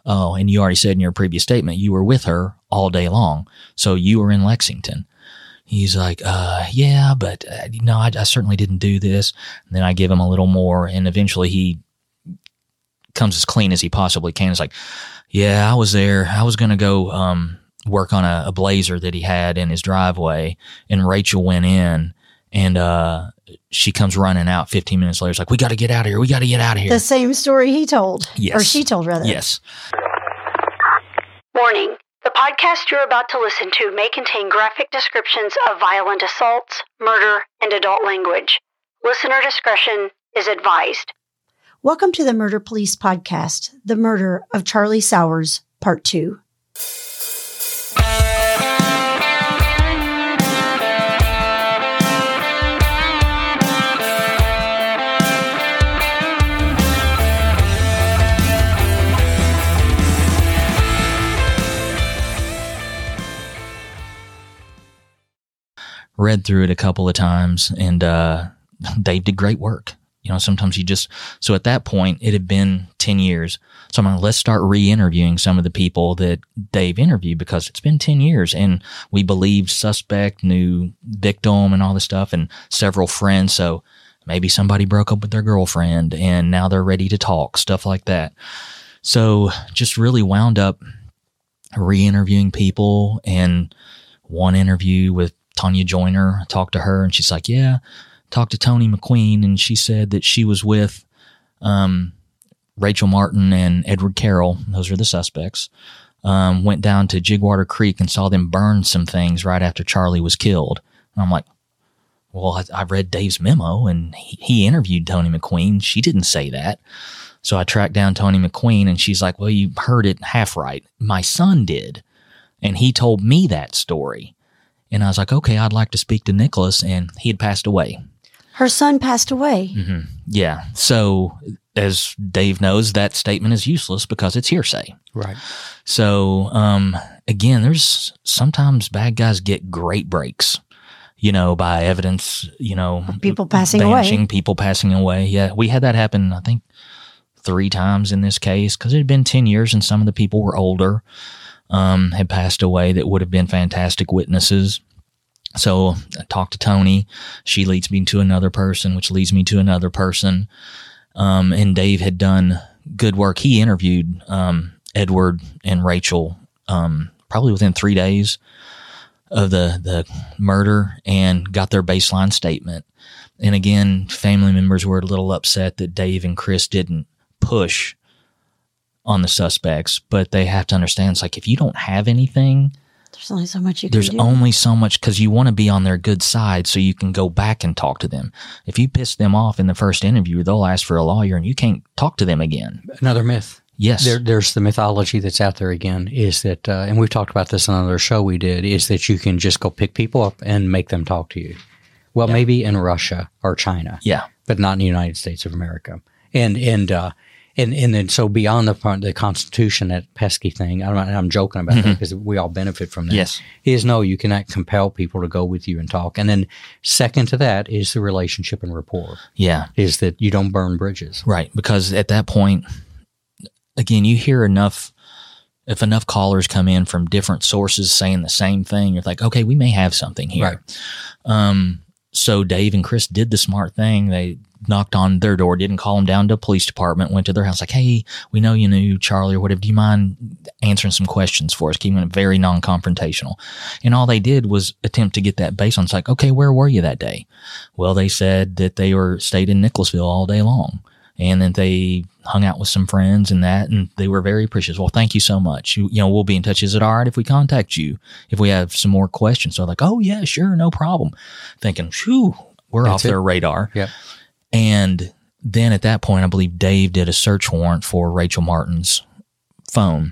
Oh, and you already said in your previous statement you were with her all day long, so you were in Lexington. He's like, yeah, but no, I certainly didn't do this. And then I give him a little more, and eventually he comes as clean as he possibly can. It's like, yeah, I was there. I was going to go work on a blazer that he had in his driveway, and Rachel went in, and she comes running out 15 minutes later. It's like, we got to get out of here. We got to get out of here. The same story he told. Yes. Or she told, rather. Yes. Warning. The podcast you're about to listen to may contain graphic descriptions of violent assaults, murder, and adult language. Listener discretion is advised. Welcome to the Murder Police Podcast, The Murder of Charlie Sowers, Part 2. Read through it a couple of times, and Dave did great work. You know, sometimes so at that point, it had been 10 years. So I'm like, let's start re-interviewing some of the people that Dave interviewed, because it's been 10 years, and we believed suspect, knew victim and all this stuff, and several friends. So maybe somebody broke up with their girlfriend, and now they're ready to talk, stuff like that. So just really wound up re-interviewing people, and one interview with Tanya Joyner, I talked to her, and she's like, yeah, talked to Tony McQueen, and she said that she was with Rachel Martin and Edward Carroll. Those are the suspects. Went down to Jigwater Creek and saw them burn some things right after Charlie was killed. And I'm like, well, I read Dave's memo, and he interviewed Tony McQueen. She didn't say that. So I tracked down Tony McQueen, and she's like, well, you heard it half right. My son did, and he told me that story. And I was like, okay, I'd like to speak to Nicholas, and he had passed away. Her son passed away. Mm-hmm. Yeah. So as Dave knows, that statement is useless because it's hearsay. Right. So, again, there's sometimes bad guys get great breaks, you know, by evidence, you know. People passing away. People passing away. Yeah. We had that happen, I think, 3 times in this case, because it had been 10 years and some of the people were older. Had passed away that would have been fantastic witnesses. So I talked to Tony. She leads me to another person, which leads me to another person. And Dave had done good work. He interviewed Edward and Rachel probably within 3 days of the murder and got their baseline statement. And again, family members were a little upset that Dave and Chris didn't push on the suspects, but they have to understand, it's like, if you don't have anything, there's only so much you can do. There's only so much, because you want to be on their good side so you can go back and talk to them. If you piss them off in the first interview, they'll ask for a lawyer and you can't talk to them again. Another myth. Yes. There's the mythology that's out there again, is that, and we've talked about this on another show we did, is that you can just go pick people up and make them talk to you. Well, maybe in Russia or China. Yeah. But not in the United States of America. And then so beyond the Constitution, that pesky thing, I'm joking about that because we all benefit from that. Yes. Is no, you cannot compel people to go with you and talk. And then second to that is the relationship and rapport. Yeah. Is that you don't burn bridges. Right. Because at that point, again, you hear enough, if enough callers come in from different sources saying the same thing, you're like, okay, we may have something here. Right. So Dave and Chris did the smart thing. They knocked on their door, didn't call them down to the police department, went to their house like, hey, we know you knew Charlie or whatever. Do you mind answering some questions for us? Keeping it very non-confrontational. And all they did was attempt to get that baseline. It's like, okay, where were you that day? Well, they said that they stayed in Nicholasville all day long. And then they hung out with some friends and they were very appreciative. Well, thank you so much. You know, we'll be in touch. Is it all right if we contact you if we have some more questions? So like, oh yeah, sure, no problem. Thinking, phew, we're off their radar. Yeah. And then at that point, I believe Dave did a search warrant for Rachel Martin's phone.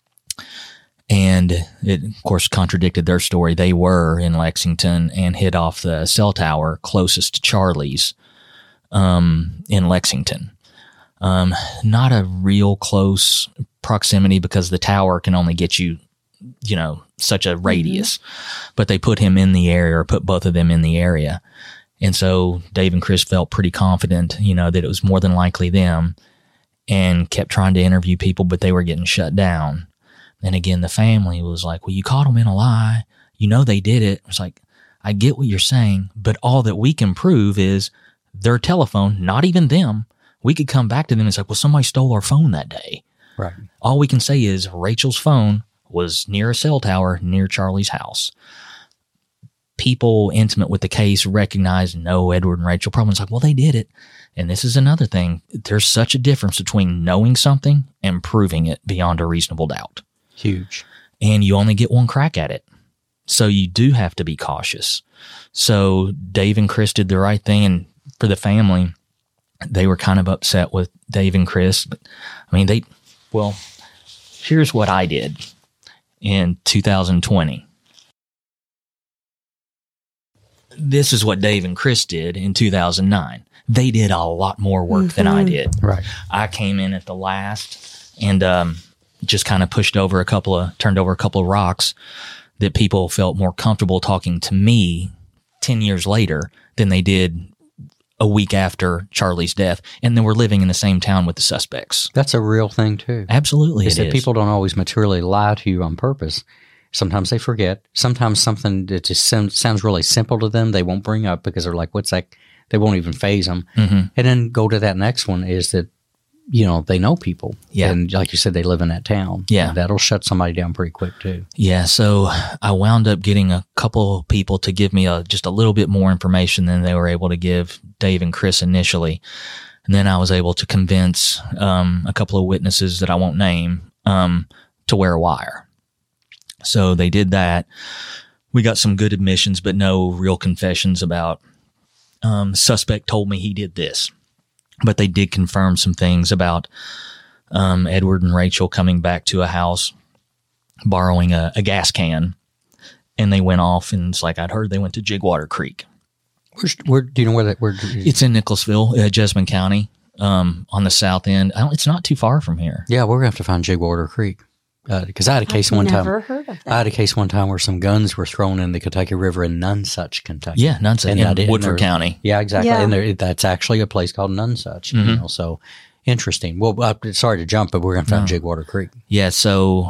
And it, of course, contradicted their story. They were in Lexington and hit off the cell tower closest to Charlie's in Lexington. Not a real close proximity because the tower can only get you, you know, such a radius. But they put him in the area, or put both of them in the area. And so Dave and Chris felt pretty confident, you know, that it was more than likely them. and kept trying to interview people, but they were getting shut down. And again, the family was like, well, you caught them in a lie. You know they did it. It's like, I get what you're saying, but all that we can prove is their telephone, not even them. We could come back to them and say, well, somebody stole our phone that day. Right. All we can say is Rachel's phone was near a cell tower near Charlie's house. People intimate with the case recognize, no, Edward and Rachel probably was like, well, they did it. And this is another thing. There's such a difference between knowing something and proving it beyond a reasonable doubt. Huge. And you only get one crack at it. So you do have to be cautious. So Dave and Chris did the right thing. And for the family, they were kind of upset with Dave and Chris. But I mean, here's what I did in 2020. This is what Dave and Chris did in 2009. They did a lot more work than I did. Right. I came in at the last and just kind of turned over a couple of rocks that people felt more comfortable talking to me 10 years later than they did a week after Charlie's death. And then we're living in the same town with the suspects. That's a real thing too. Absolutely. Is that people don't always materially lie to you on purpose. Sometimes they forget. Sometimes something that just sounds really simple to them, they won't bring up because they're like, what's that? They won't even phase them. Mm-hmm. And then go to that next one is that, they know people. Yeah. And like you said, they live in that town. Yeah. And that'll shut somebody down pretty quick too. Yeah. So I wound up getting a couple of people to give me just a little bit more information than they were able to give Dave and Chris initially. And then I was able to convince a couple of witnesses that I won't name to wear a wire. So they did that. We got some good admissions, but no real confessions about suspect told me he did this. But they did confirm some things about Edward and Rachel coming back to a house, borrowing a gas can, and they went off. And it's like I'd heard they went to Jigwater Creek. Where do you know where that? It's in Nicholasville, Jessamine County, on the south end. It's not too far from here. Yeah, we're gonna have to find Jigwater Creek because I had a case one time. Never heard of that. I had a case one time where some guns were thrown in the Kentucky River in Nonsuch, Kentucky. Yeah, Nonsuch in Woodford County. Yeah, exactly. Yeah. And that's actually a place called Nonsuch. Mm-hmm. So interesting. Well, sorry to jump, but we're going to find Jigwater Creek. Yeah. So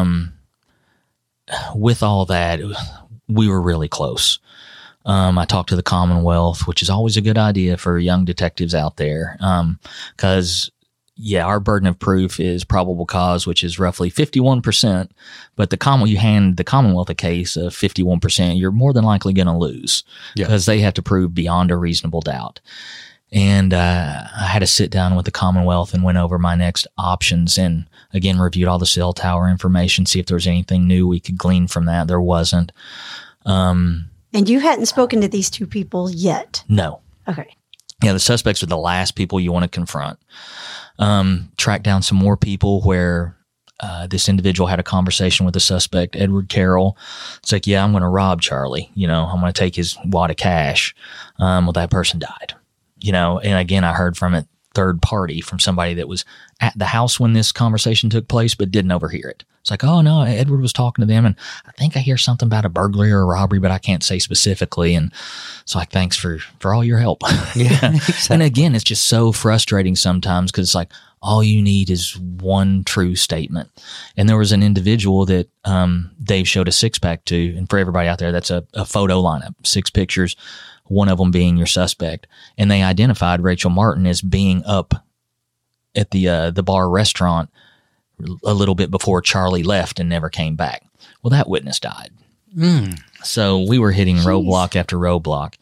with all that, we were really close. I talked to the Commonwealth, which is always a good idea for young detectives out there, because our burden of proof is probable cause, which is roughly 51%. But you hand the Commonwealth a case of 51%, you're more than likely going to lose because they have to prove beyond a reasonable doubt. And I had to sit down with the Commonwealth and went over my next options and, again, reviewed all the cell tower information, see if there was anything new we could glean from that. There wasn't. And you hadn't spoken to these two people yet? No. Okay. Yeah, the suspects are the last people you want to confront. Track down some more people where this individual had a conversation with the suspect, Edward Carroll. It's like, I'm going to rob Charlie. I'm going to take his wad of cash. Well, that person died. And again, I heard from a third party, from somebody that was at the house when this conversation took place, but didn't overhear it. It's like, oh no, Edward was talking to them, and I think I hear something about a burglary or a robbery, but I can't say specifically. And it's like, thanks for all your help. Yeah, exactly. And again, it's just so frustrating sometimes because it's like all you need is one true statement. And there was an individual that Dave showed a 6-pack to, and for everybody out there, that's a photo lineup, 6 pictures, one of them being your suspect. And they identified Rachel Martin as being up at the bar restaurant a little bit before Charlie left and never came back. Well, that witness died. So we were hitting roadblock after roadblock.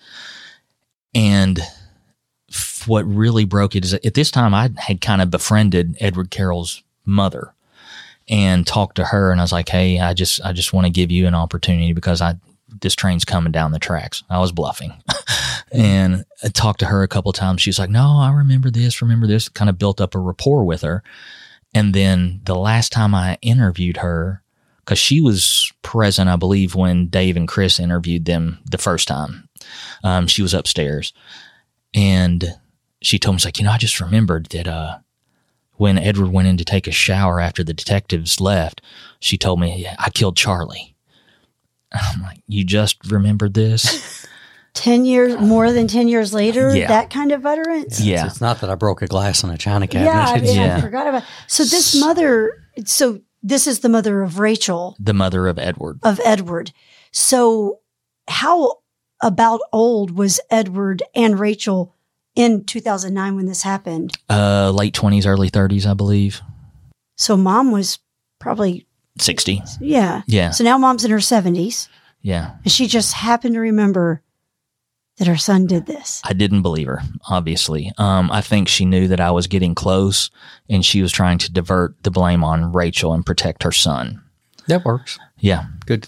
And what really broke it is at this time I had kind of befriended Edward Carroll's mother and talked to her. And I was like, hey, I just want to give you an opportunity because this train's coming down the tracks. I was bluffing. And I talked to her a couple of times. She was like, no, I remember this, kind of built up a rapport with her. And then the last time I interviewed her, because she was present, I believe, when Dave and Chris interviewed them the first time. She was upstairs. And she told me, like, I just remembered that when Edward went in to take a shower after the detectives left, she told me, I killed Charlie. I'm like, you just remembered this? more than 10 years later, Yeah. that kind of utterance? Yeah. It's not that I broke a glass on a china cabinet. Yeah, I mean, Yeah. I forgot about. So this is the mother of Rachel, The mother of Edward. of Edward. So how about old was Edward and Rachel in 2009 when this happened? Late 20s, early 30s, I believe. So mom was probably, 60. yeah. Yeah. So now mom's in her 70s, Yeah. and she just happened to remember that her son did this. I didn't believe her, obviously. I think she knew that I was getting close, and she was trying to divert the blame on Rachel and protect her son. That works. Yeah. Good.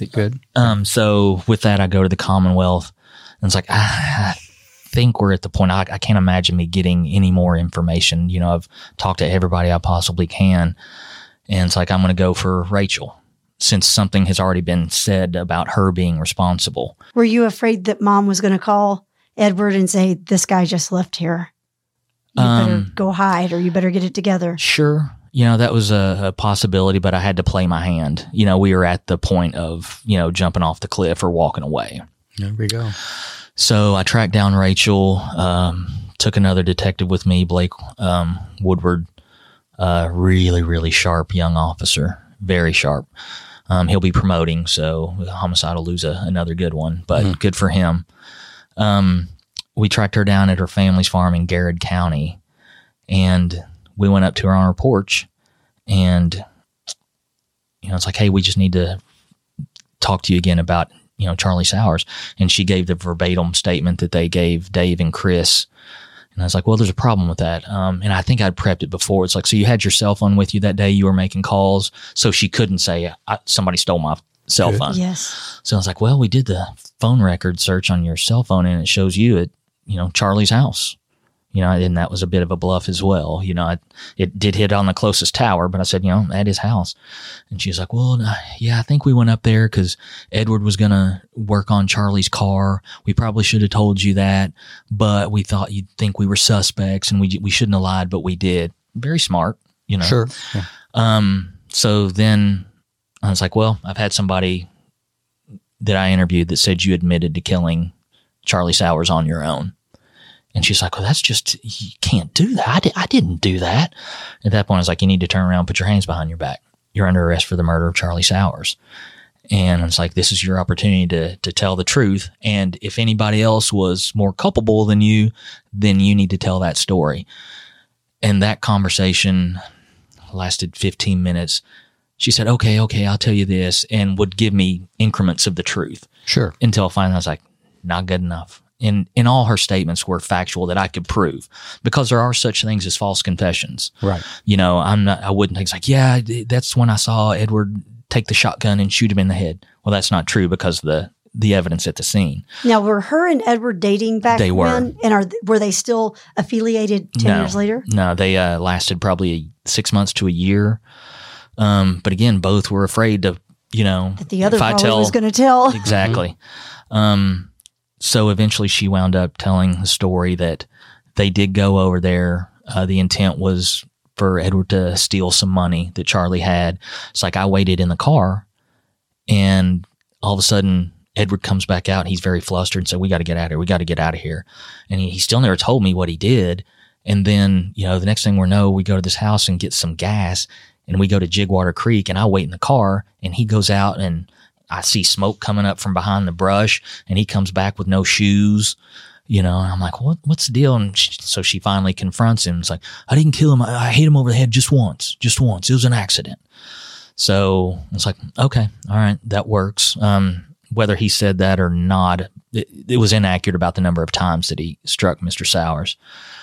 So with that, I go to the Commonwealth, and it's like, I think we're at the point, I can't imagine me getting any more information. You know, I've talked to everybody I possibly can, and it's like, I'm going to go for Rachel, since something has already been said about her being responsible. Were you afraid that mom was going to call Edward and say, this guy just left here? You better go hide, or you better get it together. Sure. You know, that was a possibility, but I had to play my hand. You know, we were at the point of, you know, jumping off the cliff or walking away. There we go. So I tracked down Rachel, took another detective with me, Blake Woodward, really, really sharp young officer, very sharp. He'll be promoting, so Homicide will lose another good one, but good for him. We tracked her down at her family's farm in Garrett County, and we went up to her on her porch, and, you know, it's like, hey, we just need to talk to you again about, you know, Charlie Sowers. And she gave the verbatim statement that they gave Dave and Chris. And I was like, well, there's a problem with that. And I think I'd prepped it before. It's like, so you had your cell phone with you that day, you were making calls. So she couldn't say, somebody stole my cell phone. Yes. So I was like, well, we did the phone record search on your cell phone, and it shows you at, you know, Charlie's house. You know, and that was a bit of a bluff as well. You know, it did hit on the closest tower, but I said, you know, at his house. And she was like, well, yeah, I think we went up there because Edward was going to work on Charlie's car. We probably should have told you that, but we thought you'd think we were suspects, and we shouldn't have lied, but we did. Very smart, you know. Sure. Yeah. So then I was like, well, I've had somebody that I interviewed that said you admitted to killing Charlie Sowers on your own. And she's like, well, that's just, you can't do that. I didn't do that. At that point, I was like, you need to turn around and put your hands behind your back. You're under arrest for the murder of Charlie Sowers. And it's like, this is your opportunity to tell the truth. And if anybody else was more culpable than you, then you need to tell that story. And that conversation lasted 15 minutes. She said, okay, I'll tell you this, and would give me increments of the truth. Sure. Until finally I was like, not good enough. And all her statements were factual that I could prove, because there are such things as false confessions. Right. You know, I wouldn't think it's like, yeah, that's when I saw Edward take the shotgun and shoot him in the head. Well, that's not true because of the evidence at the scene. Now, were her and Edward dating back They were. then? And were they still affiliated 10 years later? No, they lasted probably 6 months to a year. But again, both were afraid to, you know, That the other if I probably tell, was going to tell. Exactly. So eventually she wound up telling the story that they did go over there. The intent was for Edward to steal some money that Charlie had. It's like, I waited in the car, and all of a sudden Edward comes back out, and he's very flustered and said, we got to get out of here. We got to get out of here. And he still never told me what he did. And then, you know, the next thing we know, we go to this house and get some gas, and we go to Jigwater Creek, and I wait in the car, and he goes out, and I see smoke coming up from behind the brush, and he comes back with no shoes, you know, and I'm like, what's the deal? And so she finally confronts him. It's like, I didn't kill him. I hit him over the head just once. It was an accident. So it's like, okay, all right, that works. Whether he said that or not, it was inaccurate about the number of times that he struck Mr. Sowers.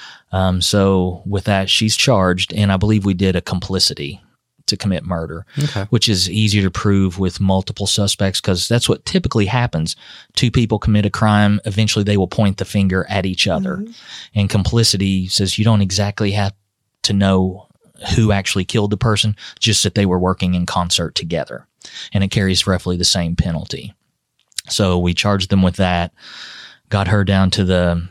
So with that, she's charged, and I believe we did a complicity to commit murder, which is easier to prove with multiple suspects, because that's what typically happens. Two people commit a crime. Eventually they will point the finger at each other. Mm-hmm. And complicity says you don't exactly have to know who actually killed the person, just that they were working in concert together. And it carries roughly the same penalty. So we charged them with that, got her down to the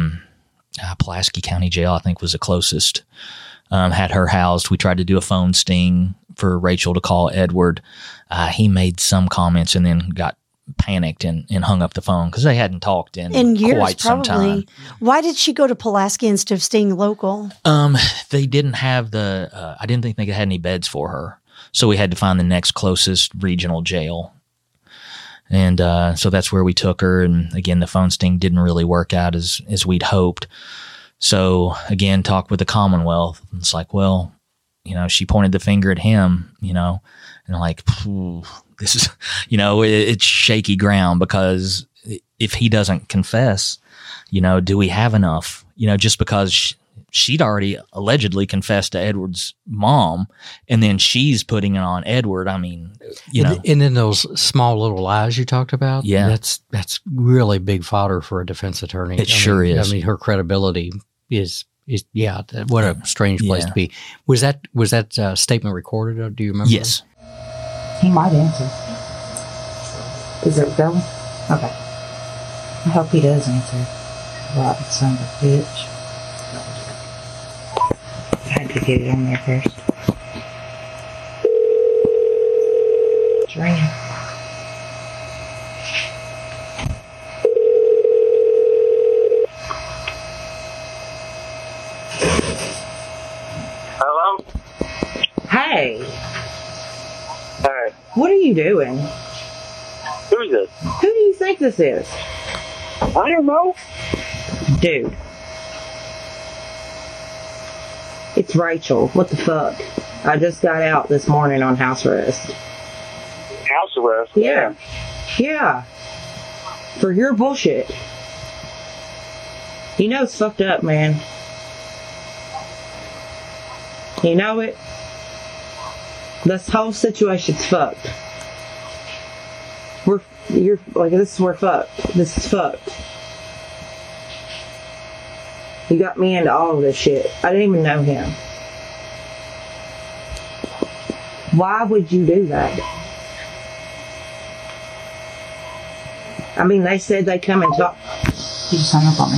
Pulaski County Jail, I think was the closest. Had her housed. We tried to do a phone sting for Rachel to call Edward. He made some comments and then got panicked and hung up the phone because they hadn't talked in years, quite some probably. time. Why did she go to Pulaski instead of staying local? They didn't have I didn't think they had any beds for her. So we had to find the next closest regional jail. And so that's where we took her. And again, the phone sting didn't really work out as we'd hoped. So again, talked with the Commonwealth. It's like, well, she pointed the finger at him, and I'm like, this is, it's shaky ground because if he doesn't confess, do we have enough? Just because she'd already allegedly confessed to Edward's mom, and then she's putting it on Edward. I mean, And then those small little lies you talked about, yeah, that's really big fodder for a defense attorney. It sure is. I mean, her credibility is what a strange place to be. Was that statement recorded? Or do you remember? Yes. He might answer. Is it going? Okay. I hope he does answer. Right, son of a bitch. I had to get it on there first. It's ringing. Hello? Hey, Hey, what are you doing? who's this? Who do you think this is? I don't know. Dude. It's Rachel. What the fuck? I just got out this morning on house arrest. House arrest? Yeah. Yeah. For your bullshit. You know it's fucked up, man. You know it? This whole situation's fucked. We're fucked. This is fucked. You got me into all of this shit. I didn't even know him. Why would you do that? I mean, they said they come and talk. He just hung up on me.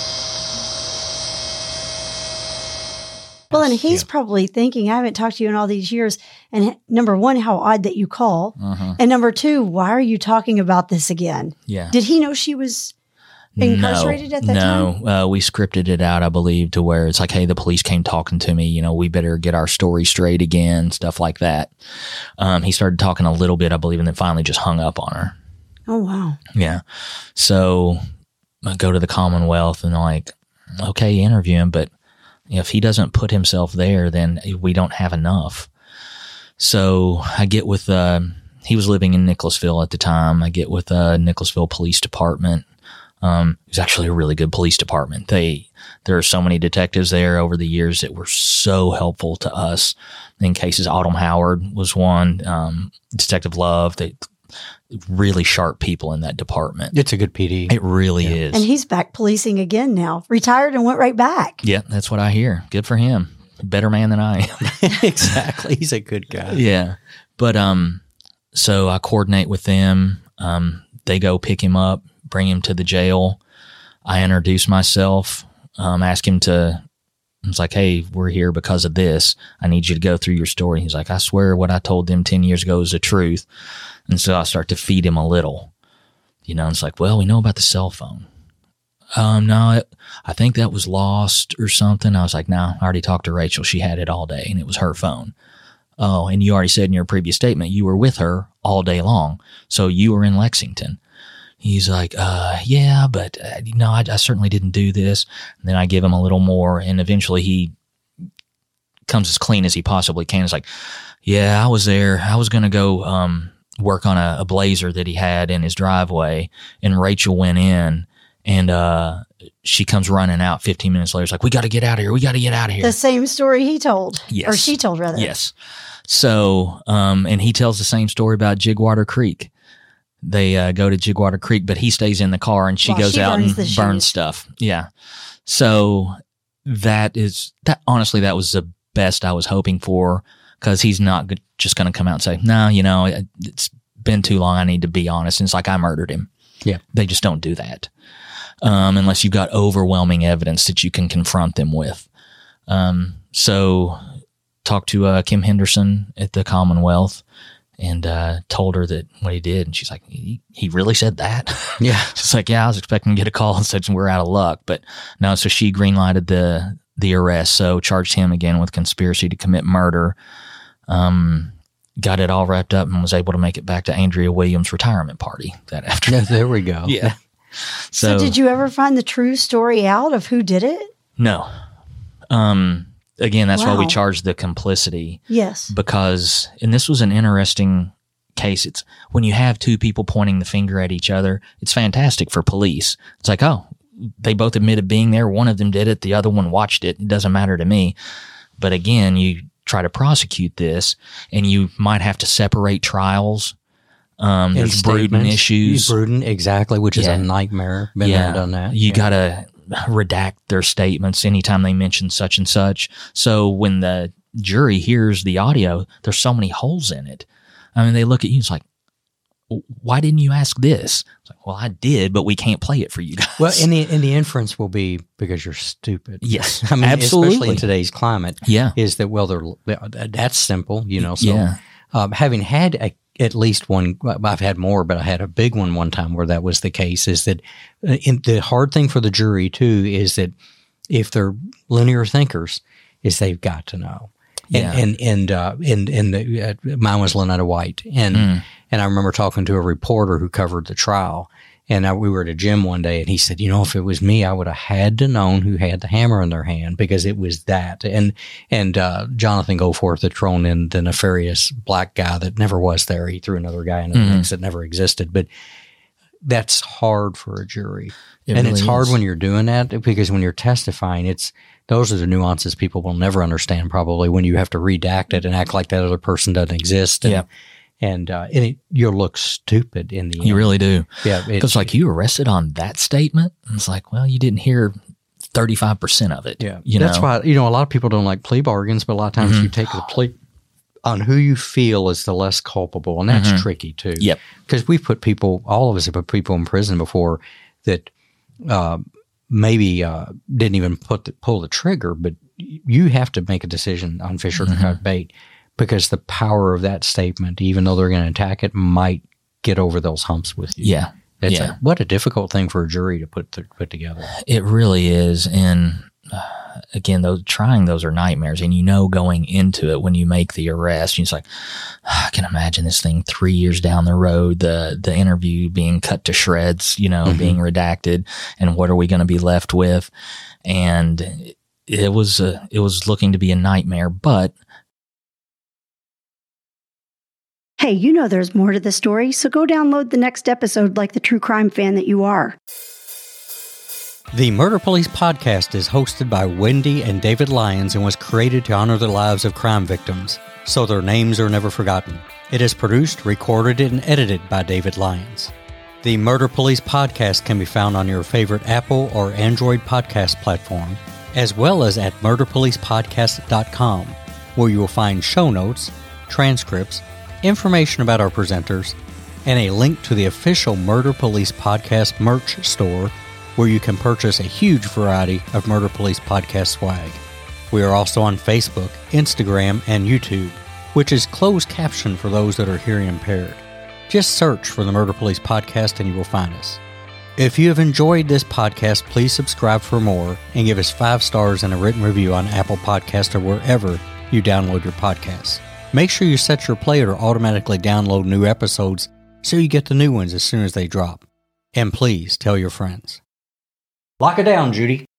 Well, and he's probably thinking, I haven't talked to you in all these years. And number one, how odd that you call. And number two, why are you talking about this again? Yeah. Did he know she was incarcerated at that time? No, we scripted it out, I believe, to where it's like, hey, the police came talking to me, we better get our story straight again, stuff like that. He started talking a little bit, I believe, and then finally just hung up on her. Oh, wow. Yeah. So I go to the Commonwealth and like, okay, interview him, but if he doesn't put himself there, then we don't have enough. So I get with, he was living in Nicholasville at the time. I get with Nicholasville Police Department. It was actually a really good police department. There are so many detectives there over the years that were so helpful to us in cases. Autumn Howard was one, Detective Love. They really sharp people in that department. It's a good PD. It really is. And he's back policing again now. Retired and went right back. Yeah, that's what I hear. Good for him. Better man than I am. Exactly. He's a good guy. Yeah. But so I coordinate with them. They go pick him up, bring him to the jail. I introduce myself, ask him to, I was like, hey, we're here because of this. I need you to go through your story. He's like, I swear what I told them 10 years ago is the truth. And so I start to feed him a little, it's like, well, we know about the cell phone. No, I think that was lost or something. I was like, no, I already talked to Rachel. She had it all day and it was her phone. Oh, and you already said in your previous statement, you were with her all day long. So you were in Lexington. He's like, yeah, but I certainly didn't do this. And then I give him a little more, and eventually he comes as clean as he possibly can. It's like, yeah, I was there. I was going to go work on a blazer that he had in his driveway, and Rachel went in, and she comes running out 15 minutes later. It's like, we got to get out of here. We got to get out of here. The same story he told. Yes. Or she told, rather. Yes. So, and he tells the same story about Jigwater Creek. They go to Jigwater Creek, but he stays in the car and she goes out and burns stuff. Yeah. So honestly, that was the best I was hoping for, because he's not just going to come out and say, no, it's been too long. I need to be honest. And it's like, I murdered him. Yeah. They just don't do that. Unless you've got overwhelming evidence that you can confront them with. So talked to Kim Henderson at the Commonwealth. and told her that what he did. And she's like, he really said that? Yeah. She's like, yeah, I was expecting to get a call and said we're out of luck. But no, so she green-lighted the arrest. So charged him again with conspiracy to commit murder. Got it all wrapped up and was able to make it back to Andrea Williams' retirement party that afternoon. There we go. Yeah. So did you ever find the true story out of who did it? No. Again, that's why we Wow. charged the complicity. Yes. Because, and this was an interesting case. It's when you have two people pointing the finger at each other, it's fantastic for police. It's like, oh, they both admitted being there. One of them did it. The other one watched it. It doesn't matter to me. But again, you try to prosecute this and you might have to separate trials. There's Bruton issues. Bruton, exactly, which is a nightmare. Been there, done that. You got to redact their statements anytime they mention such and such. So when the jury hears the audio, there's so many holes in it. I mean, they look at you, it's like, why didn't you ask this? It's like, well, I did, but we can't play it for you guys. Well, and the inference will be because you're stupid. Yes, I mean, absolutely. especially in today's climate. Yeah. Is that, well, that's simple, you know. So, Yeah. Having had at least one, I've had more, but I had a big one time where that was the case, is that the hard thing for the jury too is that if they're linear thinkers, is they've got to know. Yeah. And mine was Lynetta White. And I remember talking to a reporter who covered the trial. And we were at a gym one day, and he said, you know, if it was me, I would have had to known who had the hammer in their hand, because it was that. And Jonathan Goforth had thrown in the nefarious black guy that never was there. He threw another guy in the mix that never existed. But that's hard for a jury. It's hard when you're doing that, because when you're testifying, those are the nuances people will never understand, probably, when you have to redact it and act like that other person doesn't exist. And you'll look stupid in the end. You really do. Yeah. Because like, you arrested on that statement. And it's like, well, you didn't hear 35% of it. Yeah. That's why, a lot of people don't like plea bargains, but a lot of times you take the plea on who you feel is the less culpable. And that's tricky too. Yep. Because we've put people, all of us have put people in prison before that maybe didn't even pull the trigger, but you have to make a decision on fish or cut bait, because the power of that statement, even though they're going to attack it, might get over those humps with you. Yeah. What a difficult thing for a jury to put together. It really is. And again, trying those are nightmares. And going into it when you make the arrest, you're just like, I can imagine this thing 3 years down the road, the interview being cut to shreds, being redacted, and what are we going to be left with? And it was looking to be a nightmare, but Hey, there's more to the story, so go download the next episode like the true crime fan that you are. The Murder Police podcast is hosted by Wendy and David Lyons and was created to honor the lives of crime victims, so their names are never forgotten. It is produced, recorded, and edited by David Lyons. The Murder Police podcast can be found on your favorite Apple or Android podcast platform, as well as at murderpolicepodcast.com, where you will find show notes, transcripts, information about our presenters, and a link to the official Murder Police Podcast merch store, where you can purchase a huge variety of Murder Police Podcast swag. We are also on Facebook, Instagram, and YouTube, which is closed caption for those that are hearing impaired. Just search for the Murder Police Podcast and you will find us. If you have enjoyed this podcast, please subscribe for more and give us 5 stars and a written review on Apple Podcasts or wherever you download your podcasts. Make sure you set your player to automatically download new episodes so you get the new ones as soon as they drop. And please tell your friends. Lock it down, Judy.